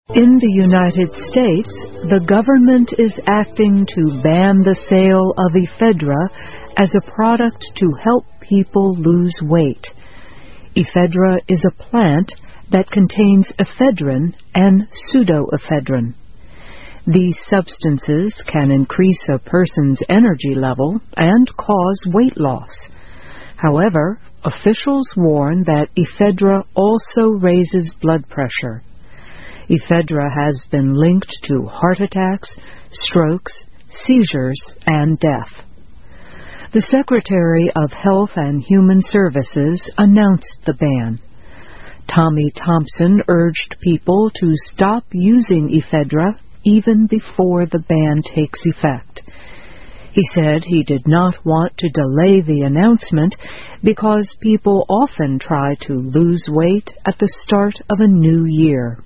In the United States, the government is acting to ban the sale of ephedra as a product to help people lose weight. Ephedra is a plant that contains ephedrine and pseudoephedrine. These substances can increase a person's energy level and cause weight loss. However, officials warn that ephedra also raises blood pressure. Ephedra has been linked to heart attacks, strokes, seizures, and death. The Secretary of Health and Human Services announced the ban. Tommy Thompson urged people to stop using ephedra even before the ban takes effect. He said he did not want to delay the announcement because people often try to lose weight at the start of a new year.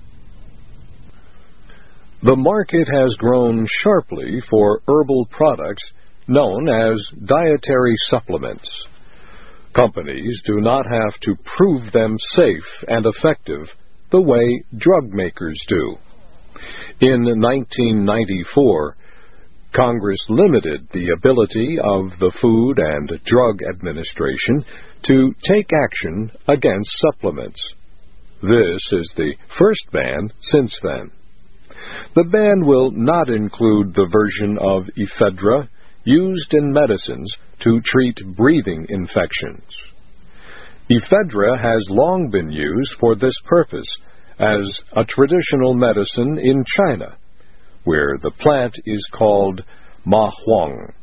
The market has grown sharply for herbal products known as dietary supplements. Companies do not have to prove them safe and effective the way drug makers do. In 1994, Congress limited the ability of the Food and Drug Administration to take action against supplements. This is the first ban since then. The ban will not include the version of ephedra used in medicines to treat breathing infections. Ephedra has long been used for this purpose as a traditional medicine in China, where the plant is called ma huang.